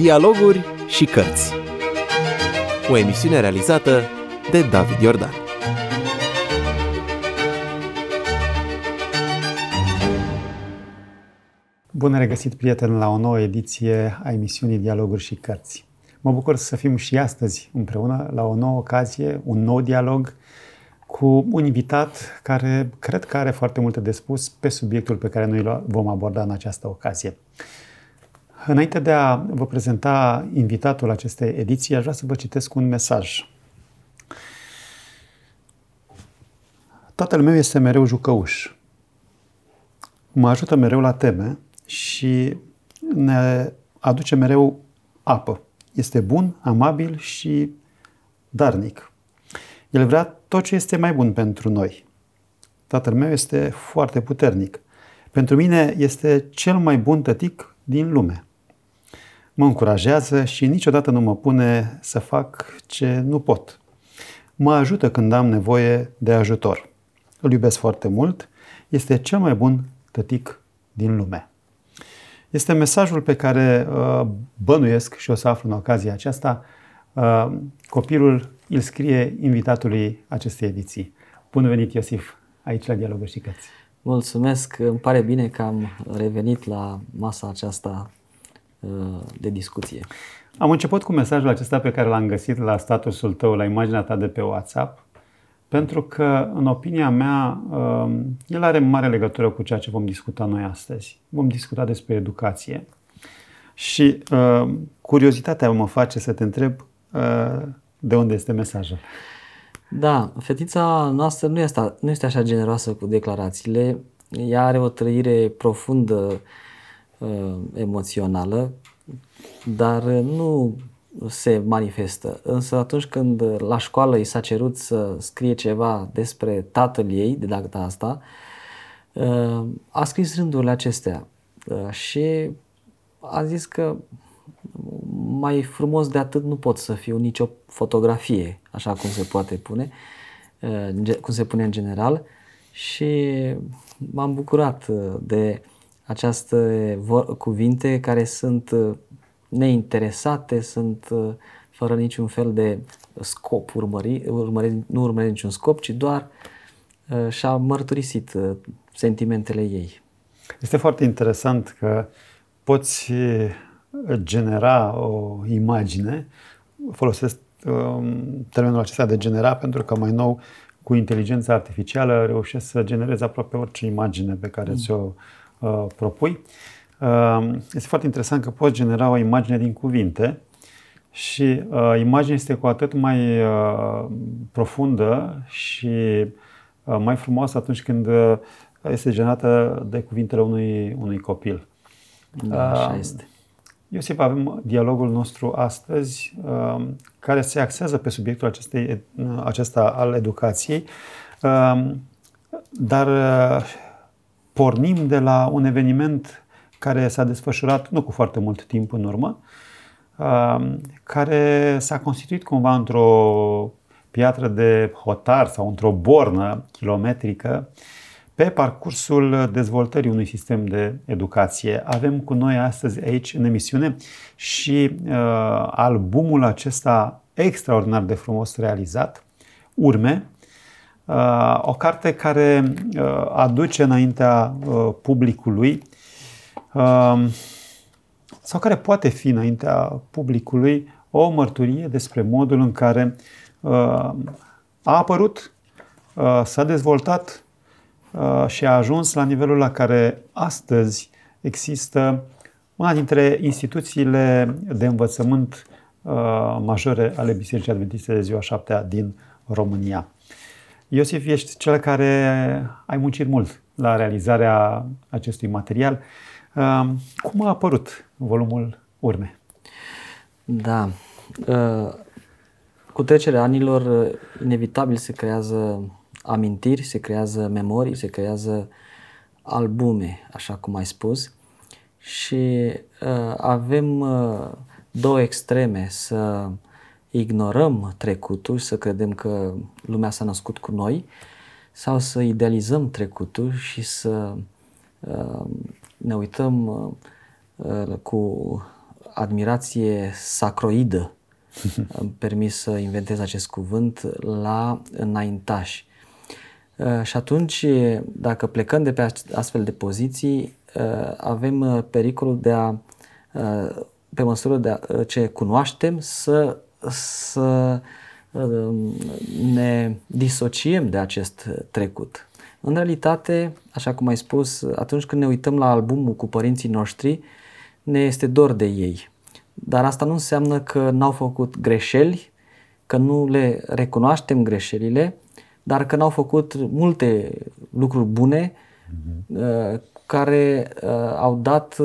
Dialoguri și cărți. O emisiune realizată de David Iordan. Bun regăsit, prieteni, la o nouă ediție a emisiunii Dialoguri și cărți. Mă bucur să fim și astăzi împreună la o nouă ocazie, un nou dialog cu un invitat care cred că are foarte multe de spus pe subiectul pe care noi îl vom aborda în această ocazie. Înainte de a vă prezenta invitatul acestei ediții, aș vrea să vă citesc un mesaj. Tatăl meu este mereu jucăuș. Mă ajută mereu la teme și ne aduce mereu apă. Este bun, amabil și darnic. El vrea tot ce este mai bun pentru noi. Tatăl meu este foarte puternic. Pentru mine este cel mai bun tătic din lume. Mă încurajează și niciodată nu mă pune să fac ce nu pot. Mă ajută când am nevoie de ajutor. Îl iubesc foarte mult. Este cel mai bun tătic din lume. Este mesajul pe care bănuiesc și o să aflu în ocazia aceasta. Copilul îl scrie invitatului acestei ediții. Bun venit, Iosif, aici la Dialoguri și Cărți. Mulțumesc, îmi pare bine că am revenit la masa aceasta de discuție. Am început cu mesajul acesta pe care l-am găsit la statusul tău, la imaginea ta de pe WhatsApp, pentru că, în opinia mea, el are mare legătură cu ceea ce vom discuta noi astăzi. Vom discuta despre educație. Și curiozitatea mă face să te întreb de unde este mesajul. Da, fetița noastră nu este așa generoasă cu declarațiile. Ea are o trăire profundă emoțională, dar nu se manifestă. Însă atunci când la școală i s-a cerut să scrie ceva despre tatăl ei, de data asta, a scris rândurile acestea și a zis că mai frumos de atât nu pot să fiu nicio fotografie, așa cum se poate pune, cum se pune în general, și m-am bucurat de aceste cuvinte care sunt neinteresate, sunt fără niciun fel de scop nu urmăresc niciun scop, ci doar și-a mărturisit sentimentele ei. Este foarte interesant că poți genera o imagine, folosesc termenul acesta de genera pentru că mai nou cu inteligența artificială reușești să generezi aproape orice imagine pe care ți-o propui. Este foarte interesant că poți genera o imagine din cuvinte și imaginea este cu atât mai profundă și mai frumoasă atunci când este generată de cuvintele unui copil. Da, așa este. Iosif, avem dialogul nostru astăzi care se axează pe subiectul acesta al educației, dar pornim de la un eveniment care s-a desfășurat nu cu foarte mult timp în urmă, care s-a constituit cumva într-o piatră de hotar sau într-o bornă kilometrică pe parcursul dezvoltării unui sistem de educație. Avem cu noi astăzi aici în emisiune și albumul acesta extraordinar de frumos realizat, Urme, o carte care aduce înaintea publicului sau care poate fi înaintea publicului o mărturie despre modul în care a apărut, s-a dezvoltat și a ajuns la nivelul la care astăzi există una dintre instituțiile de învățământ majore ale Bisericii Adventiste de Ziua Șaptea din România. Iosif, ești cel care ai muncit mult la realizarea acestui material. Cum a apărut volumul Urme? Da. Cu trecerea anilor, inevitabil se creează amintiri, se creează memorii, se creează albume, așa cum ai spus. Și avem două extreme: să ignorăm trecutul, să credem că lumea s-a născut cu noi, sau să idealizăm trecutul și să ne uităm cu admirație sacroidă, îmi permis să inventez acest cuvânt, la înaintași. Și atunci, dacă plecăm de pe astfel de poziții, avem pericolul de a, pe măsură ce cunoaștem, să ne disociem de acest trecut. În realitate, așa cum ai spus, atunci când ne uităm la albumul cu părinții noștri, ne este dor de ei. Dar asta nu înseamnă că n-au făcut greșeli, că nu le recunoaștem greșelile, dar că n-au făcut multe lucruri bune care au dat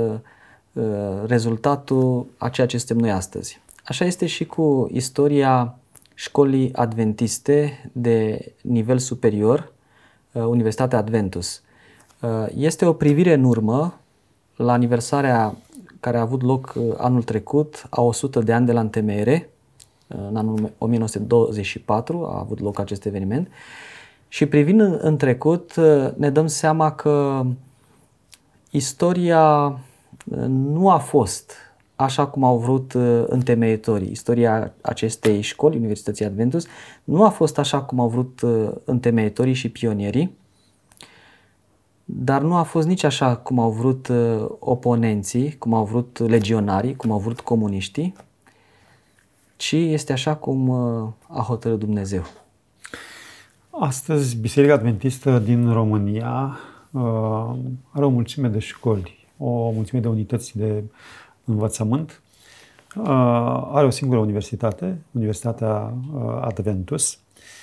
rezultatul a ceea ce suntem noi astăzi. Așa este și cu istoria școlii adventiste de nivel superior, Universitatea Adventus. Este o privire în urmă la aniversarea care a avut loc anul trecut, a 100 de ani de la întemeiere, în anul 1924 a avut loc acest eveniment, și privind în trecut ne dăm seama că istoria nu a fost așa cum au vrut întemeitorii. Istoria acestei școli, Universității Adventus, nu a fost așa cum au vrut întemeitorii și pionierii, dar nu a fost nici așa cum au vrut oponenții, cum au vrut legionarii, cum au vrut comuniștii, ci este așa cum a hotărât Dumnezeu. Astăzi, Biserica Adventistă din România are o mulțime de școli, o mulțime de unități de învățământ. Are o singură universitate, Universitatea Adventus.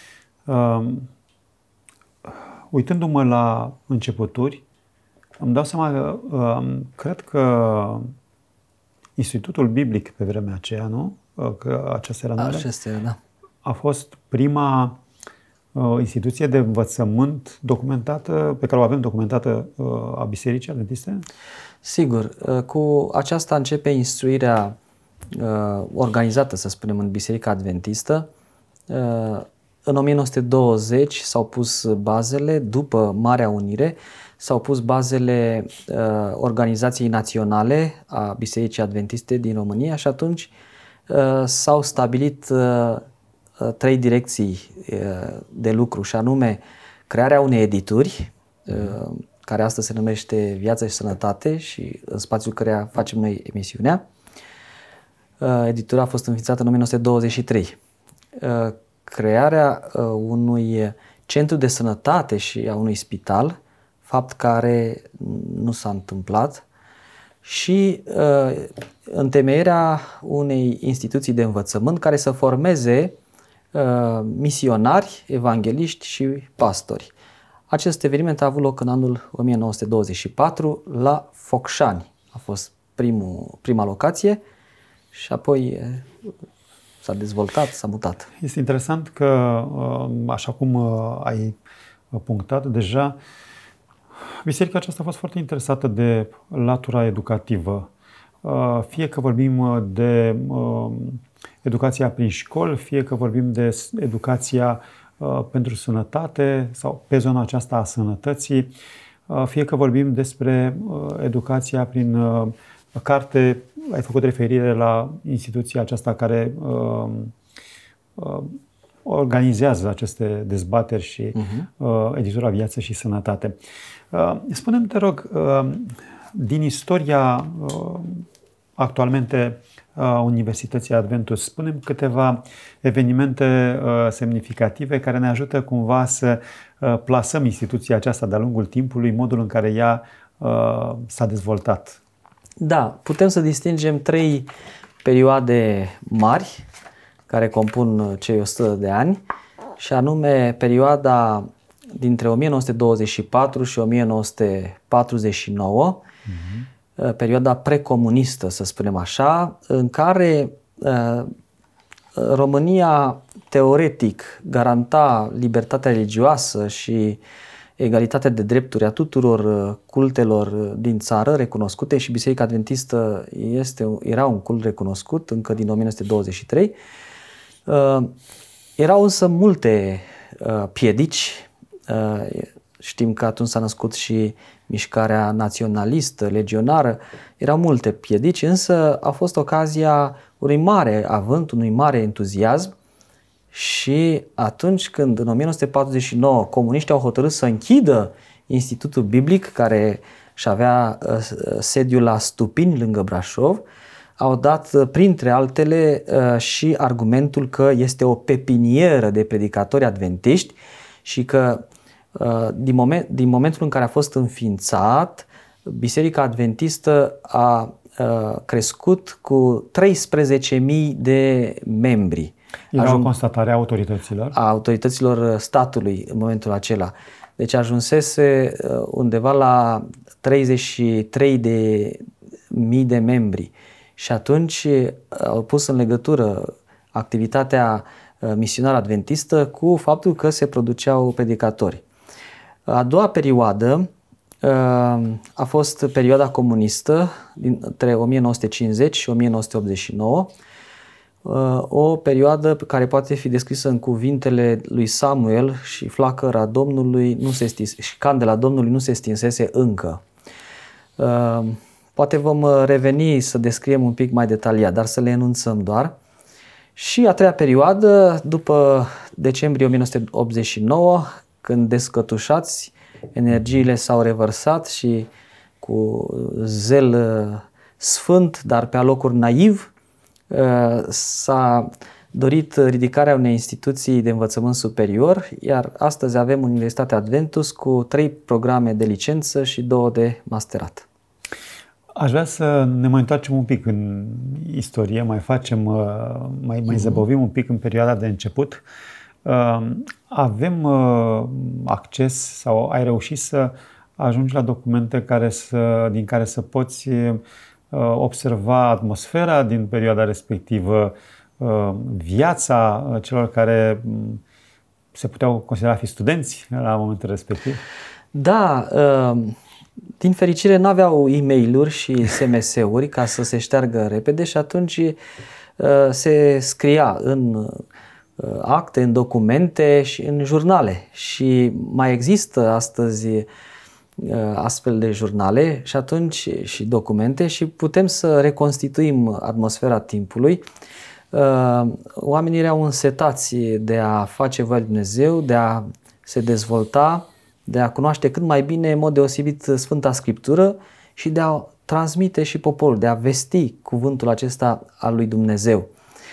Uitându-mă la începuturi, îmi dau seama că cred că Institutul Biblic pe vremea aceea, nu? Că aceasta era numele, da. A fost prima instituție de învățământ documentată, pe care o avem documentată a Bisericii Adventiste? Sigur. Cu aceasta începe instruirea organizată, să spunem, în Biserica Adventistă. În 1920 s-au pus bazele, după Marea Unire, s-au pus bazele Organizației Naționale a Bisericii Adventiste din România și atunci s-au stabilit 3 direcții de lucru, și anume crearea unei edituri, care astăzi se numește Viață și Sănătate și în spațiul căreia facem noi emisiunea. Editura a fost înființată în 1923. Crearea unui centru de sănătate și a unui spital, fapt care nu s-a întâmplat, și întemeierea unei instituții de învățământ care să formeze misionari, evangeliști și pastori. Acest eveniment a avut loc în anul 1924 la Focșani. A fost prima locație și apoi s-a dezvoltat, s-a mutat. Este interesant că, așa cum ai punctat deja, biserica aceasta a fost foarte interesată de latura educativă. Fie că vorbim de educația prin școli, fie că vorbim de educația pentru sănătate sau pe zona aceasta a sănătății, fie că vorbim despre educația prin carte. Ai făcut referire la instituția aceasta care organizează aceste dezbateri și editura Viață și Sănătate. Spune-mi, te rog, din istoria actualmente a Universității Adventus, spune-mi câteva evenimente semnificative care ne ajută cumva să plasăm instituția aceasta de-a lungul timpului, modul în care ea s-a dezvoltat. Da, putem să distingem 3 perioade mari care compun cei 100 de ani, și anume perioada dintre 1924 și 1949, perioada precomunistă, să spunem așa, în care România teoretic garanta libertatea religioasă și egalitatea de drepturi a tuturor cultelor din țară recunoscute, și Biserica Adventistă era un cult recunoscut încă din 1923. Erau însă multe piedici știm că atunci s-a născut și mișcarea naționalistă, legionară, erau multe piedici, însă a fost ocazia unui mare avânt, unui mare entuziasm și atunci când în 1949 comuniștii au hotărât să închidă Institutul Biblic, care și avea sediul la Stupini, lângă Brașov, au dat, printre altele, și argumentul că este o pepinieră de predicatori adventiști și că din momentul în care a fost înființat, Biserica Adventistă a crescut cu 13.000 de membri. Era o constatare a autorităților? A autorităților statului în momentul acela. Deci ajunsese undeva la 33.000 de membri. Și atunci au pus în legătură activitatea misionară adventistă cu faptul că se produceau predicatori. A doua perioadă a fost perioada comunistă între 1950 și 1989, o perioadă pe care poate fi descrisă în cuvintele lui Samuel: și flacăra Domnului și candela Domnului nu se stinsese încă. Poate vom reveni să descriem un pic mai detaliat, dar să le enunțăm doar. Și a treia perioadă, după decembrie 1989, când descătușați, energiile s-au revărsat și cu zel sfânt, dar pe alocuri naiv, s-a dorit ridicarea unei instituții de învățământ superior, iar astăzi avem Universitatea Adventus cu 3 programe de licență și 2 de masterat. Aș vrea să ne mai întoarcem un pic în istorie, mai zăbovim un pic în perioada de început. Avem acces sau ai reușit să ajungi la documente din care să poți observa atmosfera din perioada respectivă, viața celor care se puteau considera a fi studenți la momentul respectiv? Da, din fericire nu aveau e-mail-uri și SMS-uri ca să se șteargă repede și atunci se scria în acte, în documente și în jurnale. Și mai există astăzi astfel de jurnale și atunci și documente și putem să reconstituim atmosfera timpului. Oamenii erau însetați de a face voia lui Dumnezeu, de a se dezvolta, de a cunoaște cât mai bine, în mod deosebit, Sfânta Scriptură și de a transmite și poporul, de a vesti cuvântul acesta al lui Dumnezeu.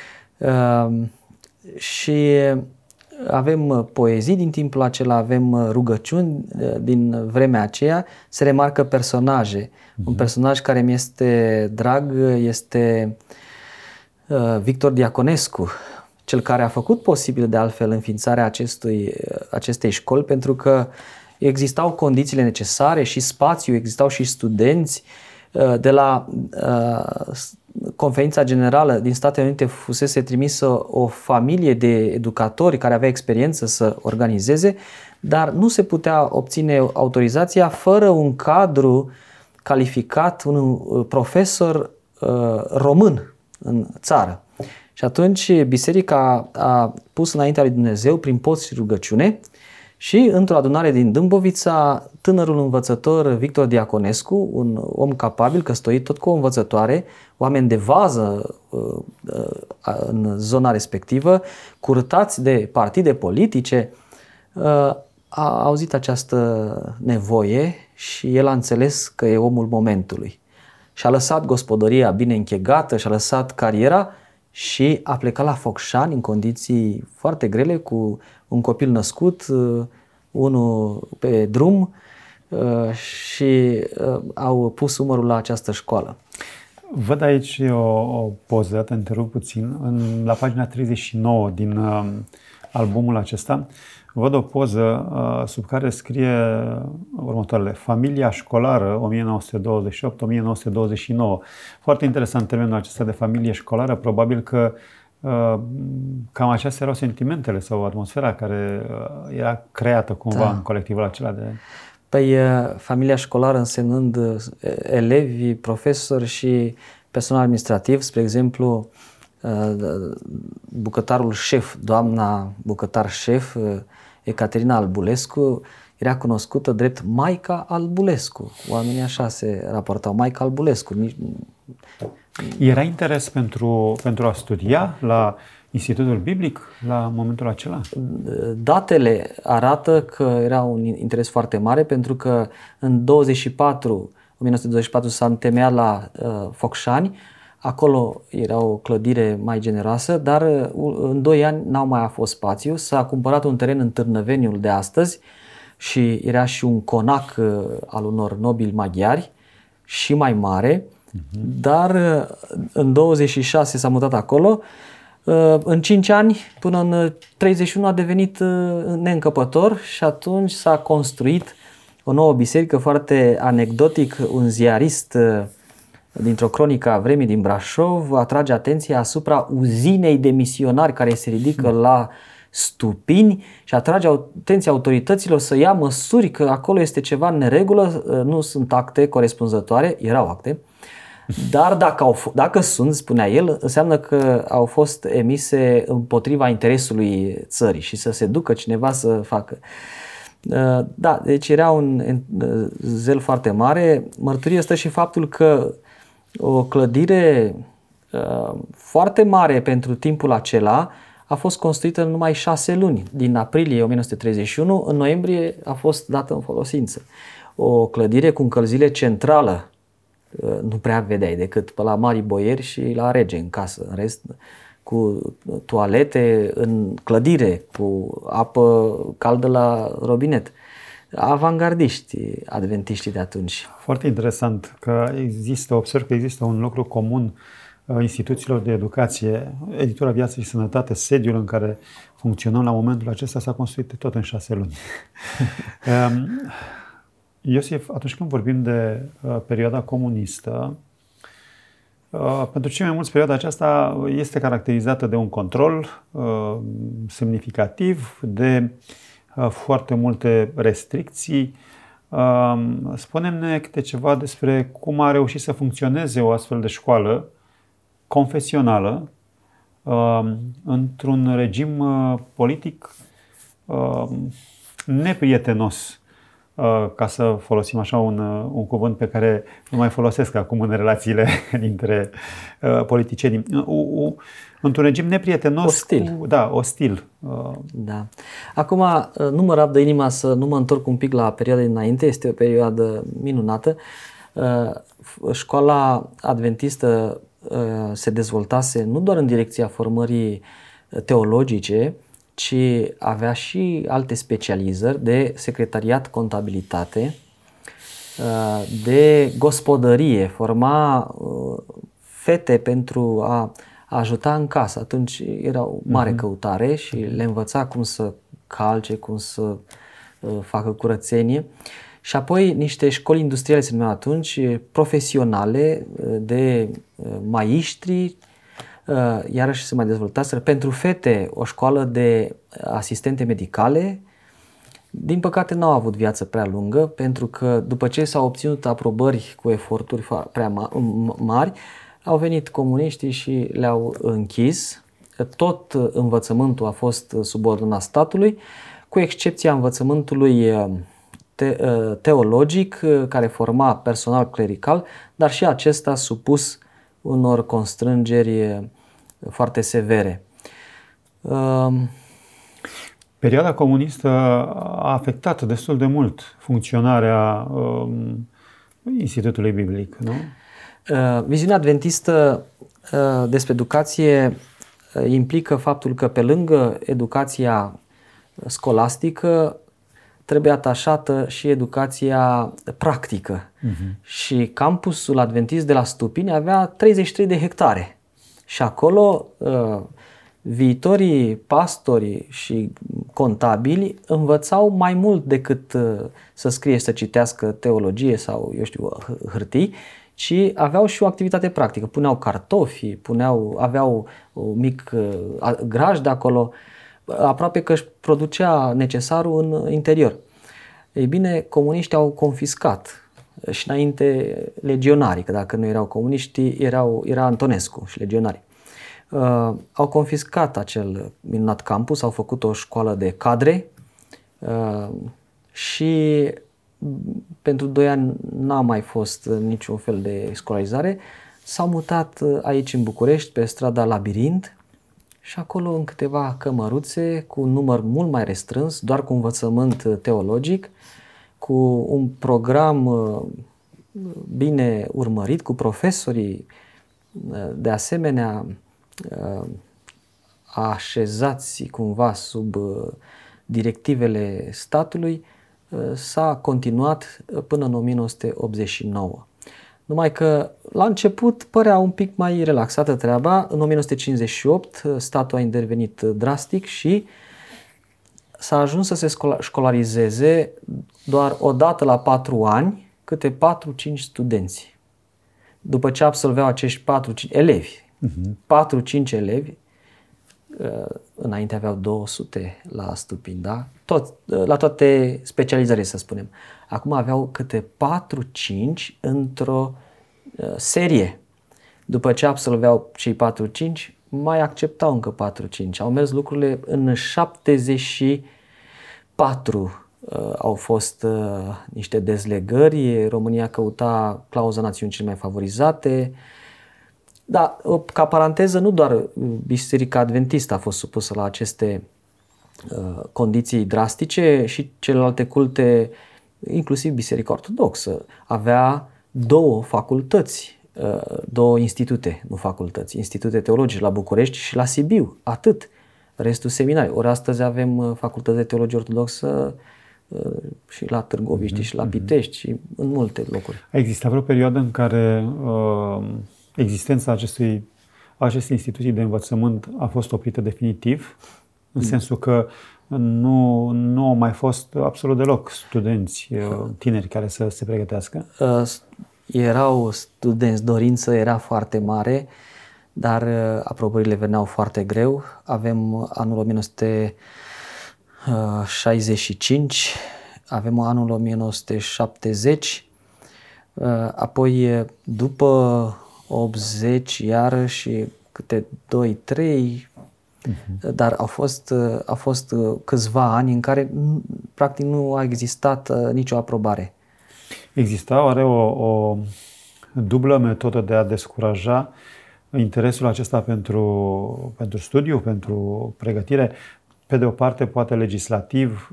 Și avem poezii din timpul acela, avem rugăciuni din vremea aceea, se remarcă personaje. Un personaj care mi este drag este Victor Diaconescu, cel care a făcut posibil de altfel înființarea acestei școli, pentru că existau condițiile necesare și spațiu, existau și studenți. De la Conferința Generală din Statele Unite fusese trimisă o familie de educatori care avea experiență să organizeze, dar nu se putea obține autorizația fără un cadru calificat, un profesor român în țară. Și atunci biserica a pus înaintea lui Dumnezeu prin post și rugăciune și într-o adunare din Dâmbovița, tânărul învățător Victor Diaconescu, un om capabil, căsătorit tot cu o învățătoare, oameni de vază în zona respectivă, curtați de partide politice, a auzit această nevoie și el a înțeles că e omul momentului. Și-a lăsat gospodăria bine închegată, și-a lăsat cariera și a plecat la Focșani în condiții foarte grele, cu un copil născut, unul pe drum, și au pus umărul la această școală. Văd aici o poză, te întreb puțin, la pagina 39 din albumul acesta, văd o poză sub care scrie următoarele: Familia școlară 1928-1929. Foarte interesant termenul acesta de familie școlară, probabil că cam acestea erau sentimentele sau atmosfera care era creată cumva în colectivul acela de... Păi familia școlară însemnând elevi, profesori și personal administrativ, spre exemplu bucătarul șef, doamna bucătar șef Ecaterina Albulescu, era cunoscută drept Maica Albulescu. Oamenii așa se raportau, Maica Albulescu. Era interes pentru a studia la Institutul Biblic la momentul acela? Datele arată că era un interes foarte mare, pentru că în 1924 s-a întemeiat la Focșani. Acolo era o clădire mai generoasă, dar în 2 ani n-au mai fost spațiu. S-a cumpărat un teren în Târnăveniul de astăzi și era și un conac al unor nobili maghiari și mai mare, dar în 26 s-a mutat acolo. În 5 ani, până în 31, a devenit neîncăpător și atunci s-a construit o nouă biserică. Foarte anecdotic, un ziarist dintr-o cronică a vremii din Brașov atrage atenția asupra uzinei de misionari care se ridică la Stupini și atrage atenția autorităților să ia măsuri, că acolo este ceva în neregulă. Nu sunt acte corespunzătoare, erau acte, dar dacă sunt, spunea el, înseamnă că au fost emise împotriva interesului țării și să se ducă cineva să facă. Da, deci era un zel foarte mare. Mărturie stă și faptul că o clădire foarte mare pentru timpul acela a fost construită în numai 6 luni. Din aprilie 1931, în noiembrie a fost dată în folosință. O clădire cu încălzire centrală, nu prea vedeai decât pe la mari boieri și la rege în casă. În rest, cu toalete în clădire, cu apă caldă la robinet. Avangardiști, adventiștii de atunci. Foarte interesant că observ că există un lucru comun instituțiilor de educație. Editura Viață și Sănătate, sediul în care funcționăm la momentul acesta, s-a construit tot în 6 luni. Iosif, atunci când vorbim de perioada comunistă, pentru cei mai mulți perioada aceasta este caracterizată de un control semnificativ, de foarte multe restricții. Spune-ne câte ceva despre cum a reușit să funcționeze o astfel de școală confesională într-un regim politic neprietenos, ca să folosim așa un cuvânt pe care nu mai folosesc acum în relațiile dintre politicieni. Într-un regim neprietenos. Ostil. Ostil. Da. Acum, nu mă rabdă inima să nu mă întorc un pic la perioada dinainte, este o perioadă minunată. Școala adventistă se dezvoltase nu doar în direcția formării teologice, ci avea și alte specializări de secretariat, contabilitate, de gospodărie, forma fete pentru a ajuta în casă. Atunci era o mare căutare și le învăța cum să calce, cum să facă curățenie. Și apoi niște școli industriale se numeau atunci, profesionale, de maiștri, iarăși se mai dezvoltaseră. Pentru fete o școală de asistente medicale. Din păcate n-au avut viață prea lungă, pentru că după ce s-au obținut aprobări cu eforturi prea mari, au venit comuniștii și le-au închis. Tot învățământul a fost subordonat statului, cu excepția învățământului teologic, care forma personal clerical, dar și acesta supus unor constrângeri foarte severe. Perioada comunistă a afectat destul de mult funcționarea Institutului Biblic, nu? Viziunea adventistă despre educație implică faptul că pe lângă educația scolastică trebuie atașată și educația practică. Și campusul adventist de la Stupini avea 33 de hectare. Și acolo viitorii pastori și contabili învățau mai mult decât să scrie și să citească teologie sau, eu știu, hârtii, ci aveau și o activitate practică. Puneau cartofi, aveau un mic graj de acolo, aproape că își producea necesarul în interior. Ei bine, comuniștii au confiscat și înainte legionarii, că dacă nu erau comuniști, era Antonescu și legionarii. Au confiscat acel minunat campus, au făcut o școală de cadre și pentru 2 ani n-a mai fost niciun fel de școlarizare. S-au mutat aici în București, pe strada Labirint, și acolo în câteva cămăruțe cu un număr mult mai restrâns, doar cu învățământ teologic, cu un program bine urmărit, cu profesorii de asemenea așezați cumva sub directivele statului, s-a continuat până în 1989. Numai că la început părea un pic mai relaxată treaba. În 1958 statul a intervenit drastic și s-a ajuns să se școlarizeze doar o dată la 4 ani câte 4-5 studenți. După ce absolveau acești 4-5 elevi, 4-5 elevi, înainte aveau 200 la stupini, da? La toate specializările, să spunem. Acum aveau câte 4-5 într-o serie. După ce absolveau cei 4-5, mai acceptau încă 4-5. Au mers lucrurile în 74. Au fost niște dezlegări, România căuta clauza națiunii cele mai favorizate. Da, ca paranteză, nu doar Biserica Adventistă a fost supusă la aceste condiții drastice, și celelalte culte, inclusiv Biserica Ortodoxă, avea 2 facultăți, 2 institute, nu facultăți, institute teologice la București și la Sibiu, atât. Restul seminari. Ori astăzi avem facultăți de teologie ortodoxă și la Târgoviște și la Pitești și în multe locuri. A existat vreo perioadă în care existența acestei instituții de învățământ a fost oprită definitiv? În sensul că nu au mai fost absolut deloc studenți tineri care să se pregătească? Erau studenți, dorință era foarte mare, dar aprobările veneau foarte greu. Avem anul 1965, avem anul 1970, apoi după 80 iarăși câte 2-3, dar au fost câțiva ani în care practic nu a existat nicio aprobare. Exista oare o dublă metodă de a descuraja interesul acesta pentru studiu, pentru pregătire? Pe de o parte, poate legislativ,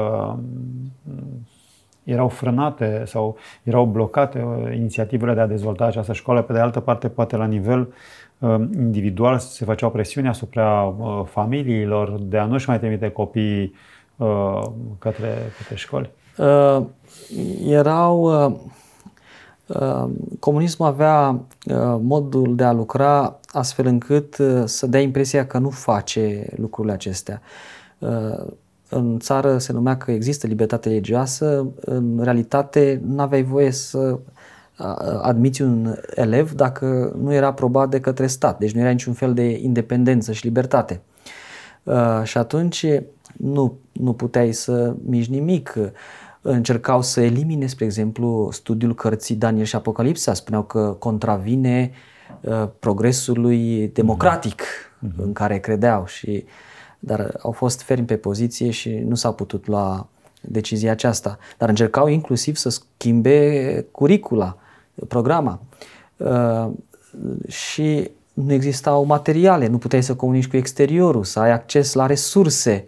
erau frânate sau erau blocate inițiativele de a dezvolta această școală. Pe de altă parte, poate la nivel individual se făceau presiuni asupra familiilor de a nu-și mai trimite copiii către școli. Comunismul avea modul de a lucra astfel încât să dea impresia că nu face lucrurile acestea. În țară se numea că există libertate religioasă, în realitate nu aveai voie să admiți un elev dacă nu era aprobat de către stat, deci nu era niciun fel de independență și libertate. Și atunci nu puteai să miști nimic. Încercau să elimine, spre exemplu, studiul cărții Daniel și Apocalipsa. Spuneau că contravine progresului democratic în care credeau. Dar au fost fermi pe poziție și nu s-a putut lua decizia aceasta. Dar încercau inclusiv să schimbe curicula, programa. Și nu existau materiale, nu puteai să comunici cu exteriorul, să ai acces la resurse.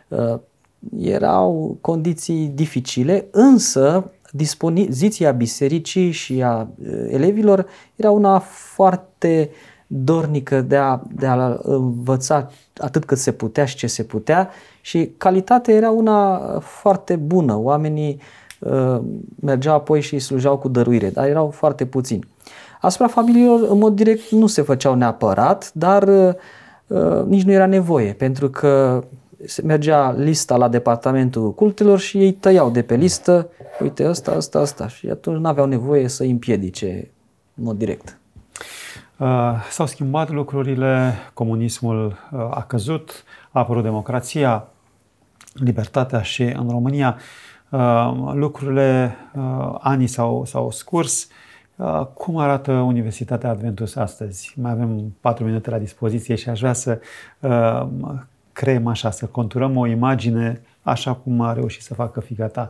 Erau condiții dificile, însă dispoziția bisericii și a elevilor era una foarte dornică de a învăța atât cât se putea și ce se putea, și calitatea era una foarte bună. Oamenii mergeau apoi și slujeau cu dăruire, dar erau foarte puțini. Asupra familiilor, în mod direct, nu se făceau neapărat, dar nici nu era nevoie, pentru că mergea lista la departamentul cultelor și ei tăiau de pe listă, uite ăsta, și atunci nu aveau nevoie să îi împiedice în mod direct. S-au schimbat lucrurile, comunismul a căzut, a apărut democrația, libertatea și în România lucrurile, anii s-au scurs. Cum arată Universitatea Adventus astăzi? Mai avem 4 minute la dispoziție și aș vrea să creăm așa, să conturăm o imagine așa cum a reușit să facă fiica ta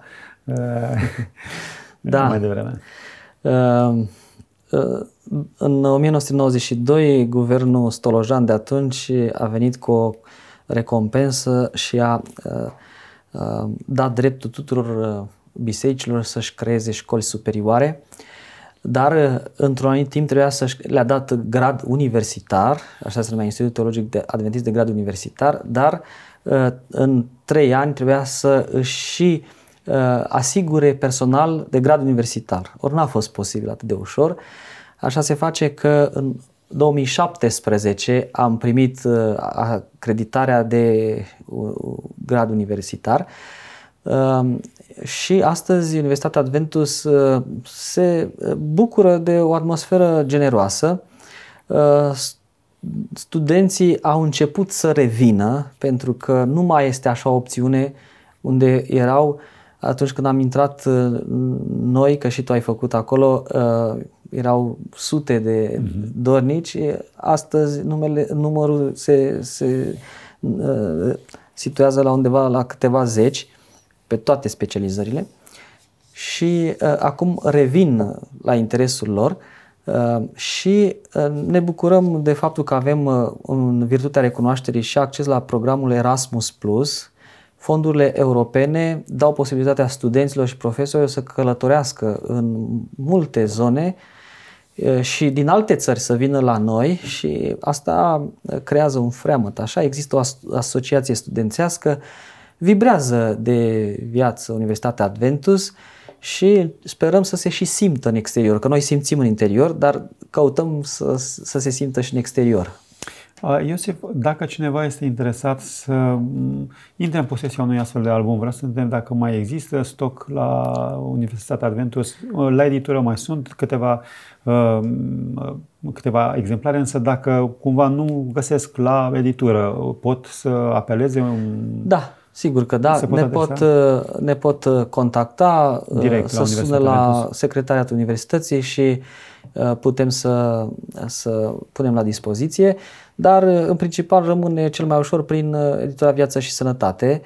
Da. mai devreme. În 1992, guvernul Stolojan de atunci a venit cu o recompensă și a dat dreptul tuturor bisericilor să-și creeze școli superioare, dar într-un anumit timp le-a dat grad universitar, așa se numea Institutul Teologic Adventist de grad universitar, dar în 3 ani trebuia să își asigure personal de grad universitar. Ori n-a fost posibil atât de ușor. Așa se face că în 2017 am primit acreditarea de grad universitar și astăzi Universitatea Adventus se bucură de o atmosferă generoasă. Studenții au început să revină pentru că nu mai este așa o opțiune unde erau atunci când am intrat noi, că și tu ai făcut acolo, erau sute de dornici. Astăzi numărul se situează la undeva la câteva zeci pe toate specializările și acum revin la interesul lor și ne bucurăm de faptul că avem în virtutea recunoașterii și acces la programul Erasmus+. Fondurile europene dau posibilitatea studenților și profesorilor să călătorească în multe zone și din alte țări să vină la noi și asta creează un freamăt. Așa există o asociație studențească, vibrează de viață Universitatea Adventus și sperăm să se și simtă în exterior, că noi simțim în interior, dar căutăm să se simtă și în exterior. Iosif, dacă cineva este interesat să intre în posesia unui astfel de album, vreau să întreb dacă mai există stoc la Universitatea Adventus. La editură mai sunt câteva exemplare, însă dacă cumva nu găsesc la editură, pot să apeleze? Da, sigur că da. Ne pot contacta direct, să sună la Secretariatul Universității și putem să punem la dispoziție, dar în principal rămâne cel mai ușor prin editura Viață și Sănătate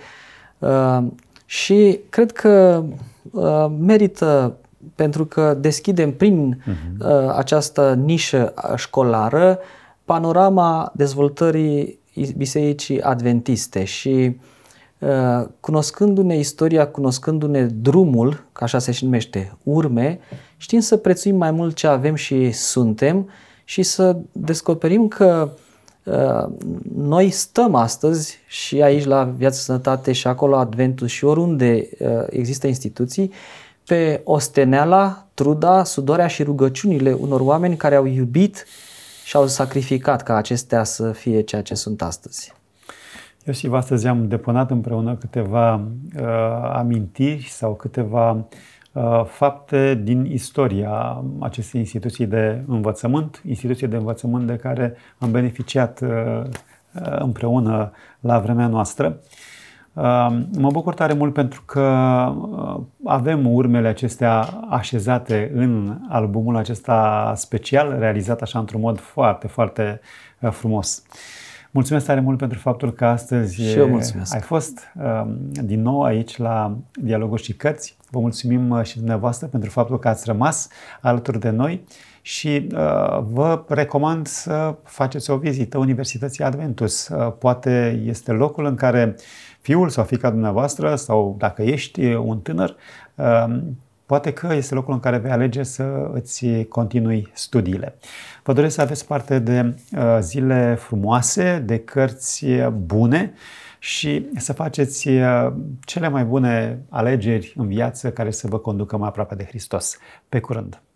și cred că merită, pentru că deschidem prin această nișă școlară panorama dezvoltării Bisericii Adventiste și cunoscându-ne istoria, cunoscându-ne drumul, că așa se și numește, urme, știm să prețuim mai mult ce avem și suntem și să descoperim că noi stăm astăzi și aici la Viață Sănătate și acolo Adventus și oriunde există instituții pe osteneala, truda, sudoarea și rugăciunile unor oameni care au iubit și au sacrificat ca acestea să fie ceea ce sunt astăzi. Iosif, astăzi am depurat împreună câteva amintiri sau câteva fapte din istoria acestei instituții de învățământ, de care am beneficiat împreună la vremea noastră. Mă bucur tare mult pentru că avem urmele acestea așezate în albumul acesta special, realizat așa într-un mod foarte, foarte frumos. Mulțumesc tare mult pentru faptul că astăzi ai fost din nou aici la Dialoguri și Cărți. Vă mulțumim și dumneavoastră pentru faptul că ați rămas alături de noi și vă recomand să faceți o vizită Universității Adventus. Poate este locul în care fiul sau fiica dumneavoastră, sau dacă ești un tânăr, poate că este locul în care vei alege să îți continui studiile. Vă doresc să aveți parte de zile frumoase, de cărți bune și să faceți cele mai bune alegeri în viață care să vă conducă mai aproape de Hristos. Pe curând!